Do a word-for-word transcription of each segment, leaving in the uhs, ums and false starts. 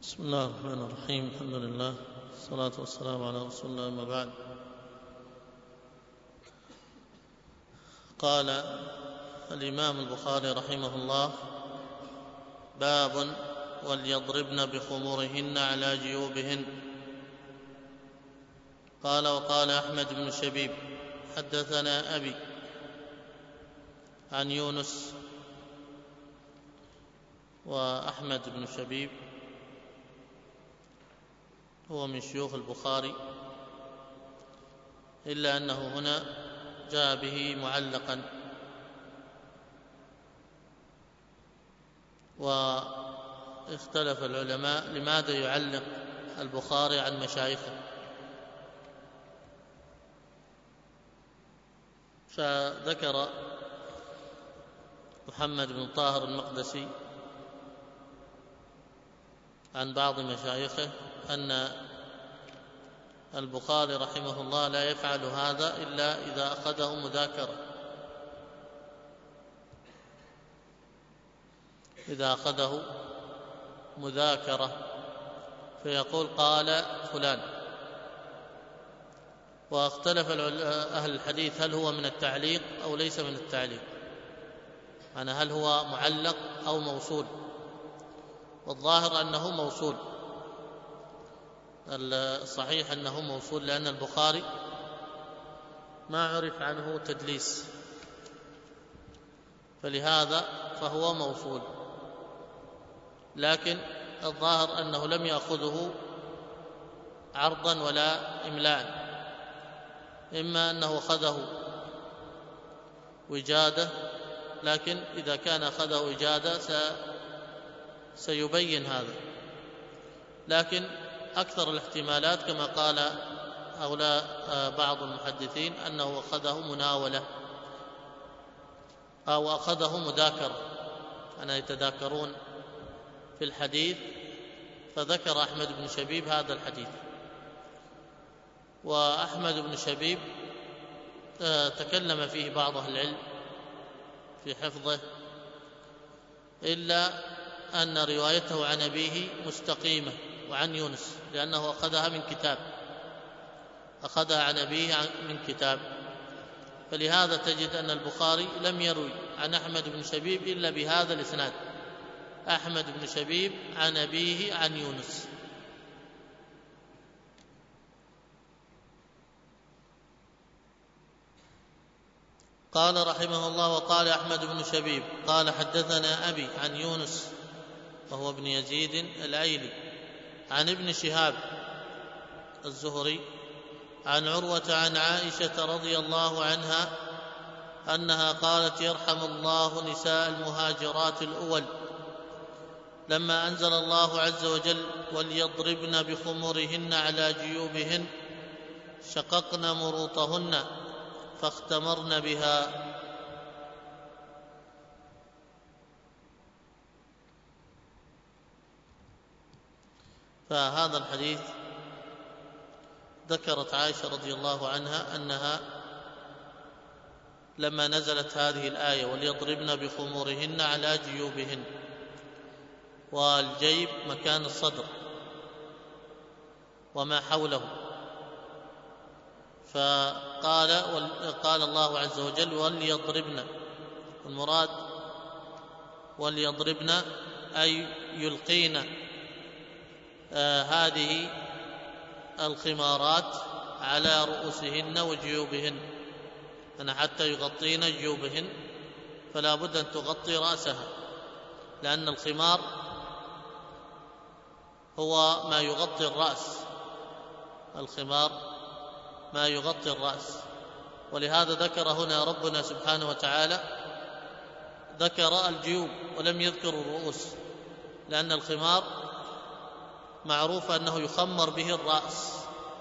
بسم الله الرحمن الرحيم. الحمد لله والصلاة والسلام على رسول الله. أما بعد، قال الإمام البخاري رحمه الله: باب وليضربن بخمورهن على جيوبهن. قال: وقال أحمد بن شبيب حدثنا أبي عن يونس. وأحمد بن شبيب هو من شيوخ البخاري، إلا أنه هنا جاء به معلقا، واختلف العلماء لماذا يعلق البخاري عن مشايخه، فذكر محمد بن طاهر المقدسي عن بعض مشايخه أن البخاري رحمه الله لا يفعل هذا إلا إذا أخذه مذاكرة، إذا أخذه مذاكرة فيقول قال فلان. واختلف أهل الحديث هل هو من التعليق أو ليس من التعليق، يعني هل هو معلق أو موصول، والظاهر أنه موصول. الصحيح أنه موصول، لأن البخاري ما عرف عنه تدليس، فلهذا فهو موصول. لكن الظاهر أنه لم يأخذه عرضا ولا إملاء، إما أنه أخذه وجادة، لكن إذا كان أخذه وجادة سيبين هذا. لكن أكثر الاحتمالات كما قال هؤلاء بعض المحدثين أنه أخذه مناولة أو أخذه مذاكرة، أنا يتذاكرون في الحديث، فذكر أحمد بن شبيب هذا الحديث. وأحمد بن شبيب تكلم فيه بعض أهل العلم في حفظه، إلا أن روايته عن أبيه مستقيمة وعن يونس، لأنه أخذها من كتاب، أخذها عن أبيه من كتاب، فلهذا تجد أن البخاري لم يروي عن أحمد بن شبيب إلا بهذا الإسناد: أحمد بن شبيب عن أبيه عن يونس. قال رحمه الله: وقال أحمد بن شبيب قال حدثنا أبي عن يونس وهو ابن يزيد الأيلي عن ابن شهاب الزهري عن عروة عن عائشة رضي الله عنها أنها قالت: يرحم الله نساء المهاجرات الأول لما أنزل الله عز وجل: وليضربن بخمورهن على جيوبهن، شققن مروطهن فاختمرن بها. فهذا الحديث ذكرت عائشة رضي الله عنها أنها لما نزلت هذه الآية: وليضربن بخمورهن على جيوبهن، والجيب مكان الصدر وما حوله، فقال قال الله عز وجل: وليضربن، المراد وليضربن أي يلقين آه هذه الخمارات على رؤوسهن وجيوبهن، أنا حتى يغطين جيوبهن، فلا بد أن تغطي رأسها، لأن الخمار هو ما يغطي الرأس، الخمار ما يغطي الرأس. ولهذا ذكر هنا ربنا سبحانه وتعالى ذكر الجيوب ولم يذكر الرؤوس، لأن الخمار معروف أنه يخمر به الرأس.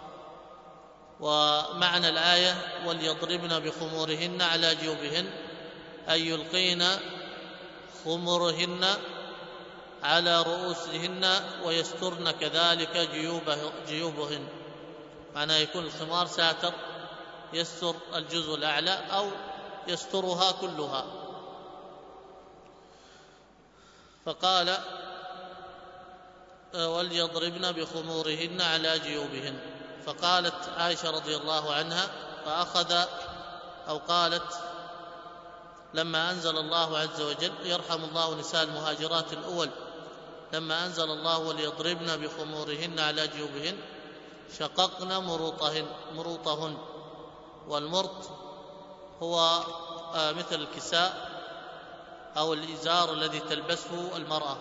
ومعنى الآية: وليضربن بخمورهن على جيوبهن، أي يلقين خمرهن على رؤوسهن ويسترن كذلك جيوبهن، معناه يكون الخمار ساتر يستر الجزء الأعلى أو يسترها كلها. فقال وليضربن بخمورهن على جيوبهن. فقالت عائشة رضي الله عنها فأخذ أو قالت لما أنزل الله عز وجل يرحم الله نساء المهاجرات الأول لما أنزل الله وليضربن بخمورهن على جيوبهن شققن مروطهن مروطهن والمرط هو مثل الكساء أو الإزار الذي تلبسه المرأة،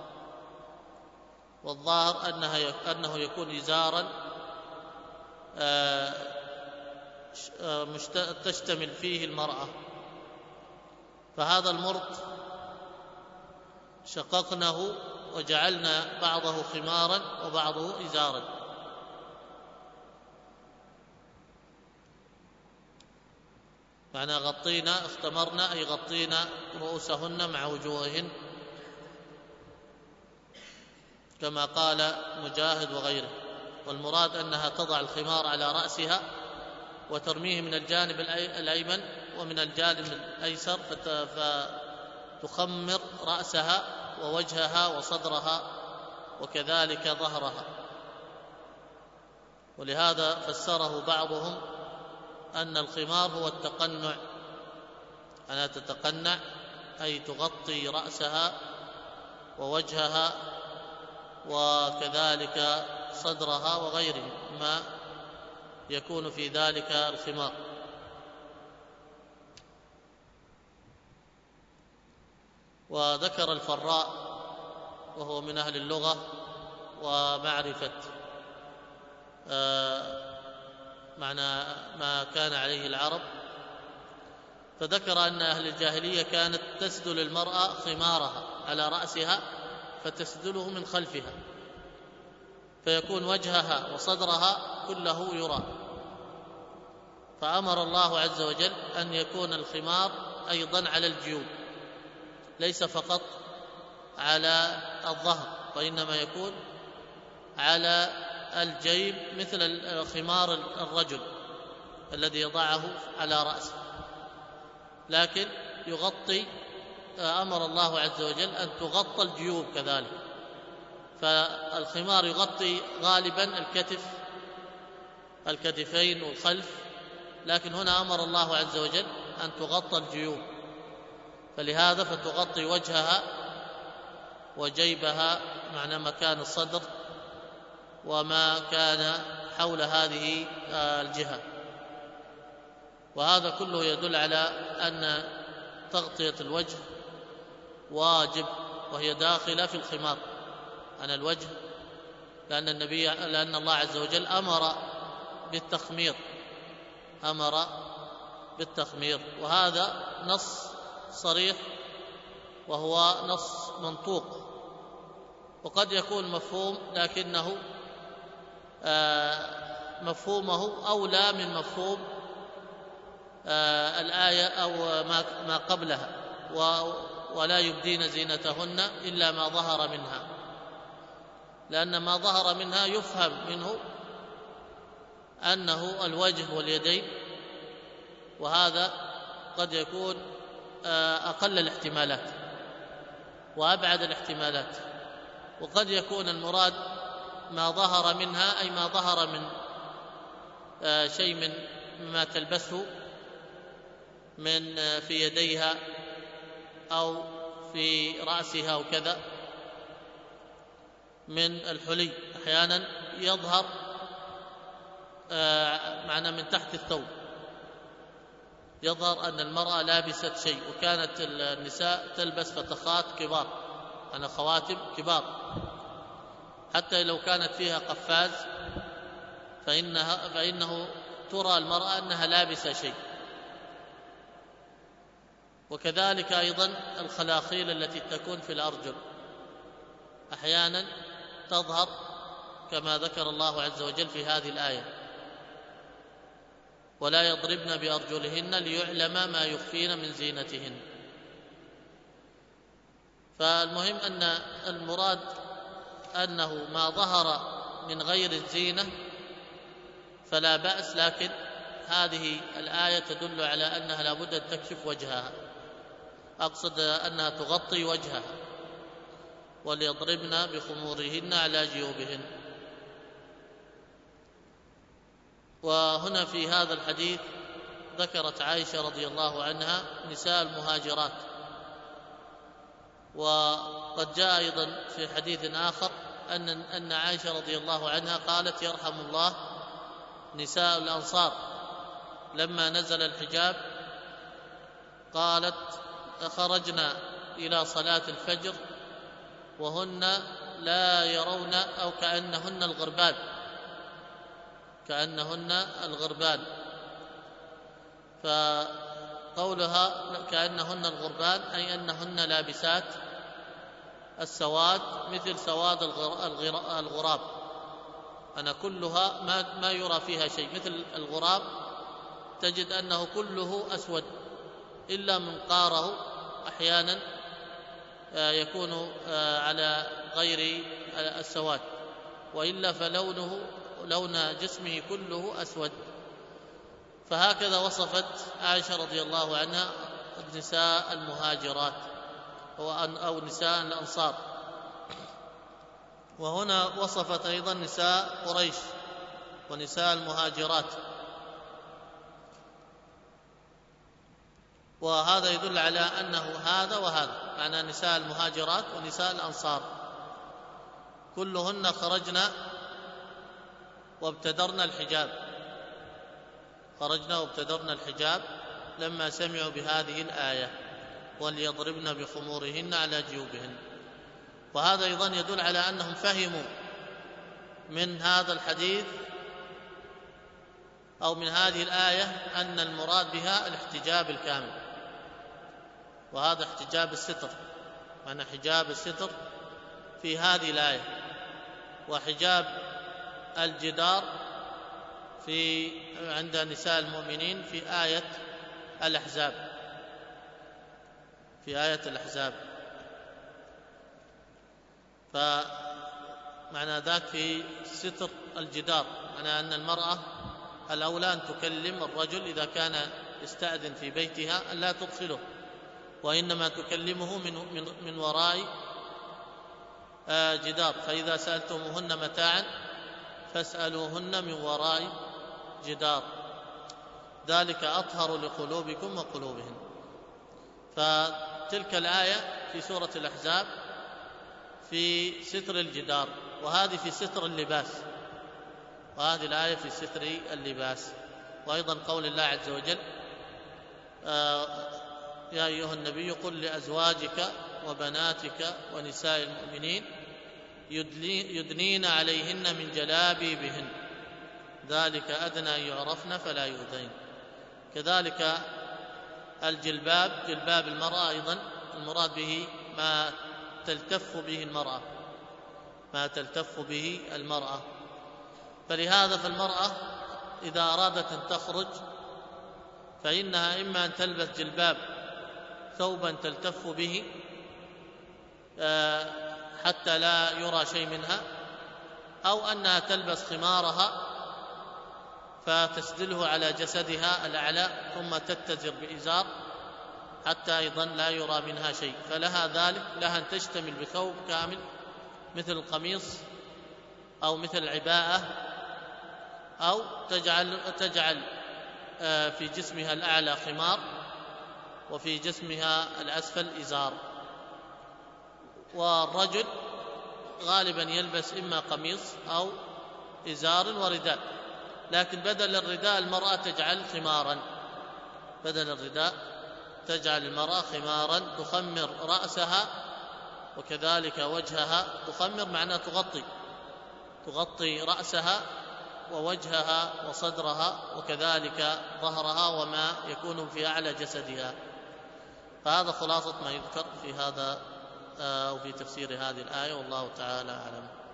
والظاهر أنها أنه يكون إزارا تشتمل فيه المرأة. فهذا المرط شققنه وجعلنا بعضه خمارا وبعضه إزارا. معنى غطينا اختمرنا أي غطينا رؤوسهن مع وجوههن كما قال مجاهد وغيره. والمراد أنها تضع الخمار على رأسها وترميه من الجانب الأيمن ومن الجانب الأيسر فتخمر رأسها ووجهها وصدرها وكذلك ظهرها. ولهذا فسره بعضهم أن الخمار هو التقنع، أنها تتقنع أي تغطي رأسها ووجهها وكذلك صدرها وغيره ما يكون في ذلك الخمار. وذكر الفراء وهو من أهل اللغة ومعرفة معنى ما كان عليه العرب، فذكر أن أهل الجاهلية كانت تسدل المرأة خمارها على رأسها فتسدله من خلفها فيكون وجهها وصدرها كله يرى. فأمر الله عز وجل أن يكون الخمار أيضا على الجيوب ليس فقط على الظهر، وإنما يكون على الجيب مثل خمار الرجل الذي يضعه على رأسه، لكن يغطي. أمر الله عز وجل أن تغطى الجيوب كذلك، فالخمار يغطي غالبا الكتف الكتفين والخلف، لكن هنا أمر الله عز وجل أن تغطى الجيوب، فلهذا فتغطي وجهها وجيبها معنى مكان الصدر وما كان حول هذه الجهة. وهذا كله يدل على أن تغطية الوجه واجب، وهي داخلة في الخمار عن الوجه، لأن النبي لأن الله عز وجل أمر بالتخمير أمر بالتخمير وهذا نص صريح وهو نص منطوق، وقد يكون مفهوم لكنه مفهومه أولى من مفهوم الآية أو ما قبلها، ولا يبدين زينتهن إلا ما ظهر منها، لأن ما ظهر منها يفهم منه أنه الوجه واليدين، وهذا قد يكون أقل الاحتمالات وأبعد الاحتمالات. وقد يكون المراد ما ظهر منها أي ما ظهر من شيء من ما تلبسه من في يديها أو في رأسها وكذا من الحلي. أحيانا يظهر معنى من تحت الثوب يظهر أن المرأة لابست شيء، وكانت النساء تلبس فتخات كبار أنا خواتم كبار، حتى لو كانت فيها قفاز فإنها فإنه ترى المرأة أنها لابسة شيء. وكذلك أيضا الخلاخيل التي تكون في الأرجل أحيانا تظهر كما ذكر الله عز وجل في هذه الآية: ولا يضربن بأرجلهن ليعلم ما يخفين من زينتهن. فالمهم أن المراد أنه ما ظهر من غير الزينة فلا بأس، لكن هذه الآية تدل على أنها لا بد أن تكشف وجهها، أقصد أنها تغطي وجهها، وليضربن بخمورهن على جيوبهن. وهنا في هذا الحديث ذكرت عائشة رضي الله عنها نساء المهاجرات، وقد جاء أيضا في حديث آخر أن أن عائشة رضي الله عنها قالت: يرحم الله نساء الأنصار لما نزل الحجاب، قالت: خرجنا إلى صلاة الفجر وهن لا يرون أو كأنهن الغربان كأنهن الغربان فقولها كأنهن الغربان أي أنهن لابسات السواد مثل سواد الغراب، أنا كلها ما, ما يرى فيها شيء، مثل الغراب تجد أنه كله أسود إلا منقاره أحيانا يكون على غير السواد، وإلا فلونه لون جسمه كله أسود. فهكذا وصفت عائشة رضي الله عنها النساء المهاجرات أو نساء الأنصار. وهنا وصفت أيضا نساء قريش ونساء المهاجرات، وهذا يدل على أنه هذا وهذا، معنى نساء المهاجرات ونساء الأنصار كلهن خرجنا وابتدرنا الحجاب خرجنا وابتدرنا الحجاب لما سمعوا بهذه الآية: وليضربن بخمورهن على جيوبهن. وهذا أيضا يدل على أنهم فهموا من هذا الحديث أو من هذه الآية أن المراد بها الاحتجاب الكامل، وهذا احتجاب الستر، معنى حجاب الستر في هذه الآية، وحجاب الجدار في عند نساء المؤمنين في آية الأحزاب في آية الأحزاب فمعنى ذاك في ستر الجدار، معنى أن المرأة الأولى أن تكلم الرجل إذا كان يستأذن في بيتها أن لا تدخله، وإنما تكلمه من, من, من وراء جدار. فإذا سألتموهن متاعا فاسألوهن من وراء جدار، ذلك أطهر لقلوبكم وقلوبهن. فتلك الآية في سورة الأحزاب في ستر الجدار، وهذه في ستر اللباس، وهذه الآية في ستر اللباس. وأيضا قول الله عز وجل: آه يا أيها النبي قل لأزواجك وبناتك ونساء المؤمنين يدنين عليهن من جلابيبهن ذلك أدنى أن يعرفن فلا يؤذين. كذلك الجلباب، جلباب المرأة أيضا المراد به ما تلتف به المرأة ما تلتف به المرأة فلهذا فالمرأة إذا أرادت أن تخرج فإنها إما أن تلبس جلباب ثوبا تلتف به حتى لا يرى شيء منها، أو أنها تلبس خمارها فتسدله على جسدها الأعلى ثم تتزر بإزار حتى أيضا لا يرى منها شيء. فلها ذلك، لها أن تشتمل بثوب كامل مثل القميص أو مثل العباءة، أو تجعل, تجعل في جسمها الأعلى خمار وفي جسمها الأسفل إزار. والرجل غالبا يلبس إما قميص أو إزار ورداء، لكن بدل الرداء المرأة تجعل خمارا بدل الرداء تجعل المرأة خمارا تخمر رأسها وكذلك وجهها. تخمر معناه تغطي تغطي رأسها ووجهها وصدرها وكذلك ظهرها وما يكون في أعلى جسدها. فهذا خلاصة ما يذكر في هذا أو في تفسير هذه الآية، والله تعالى أعلم.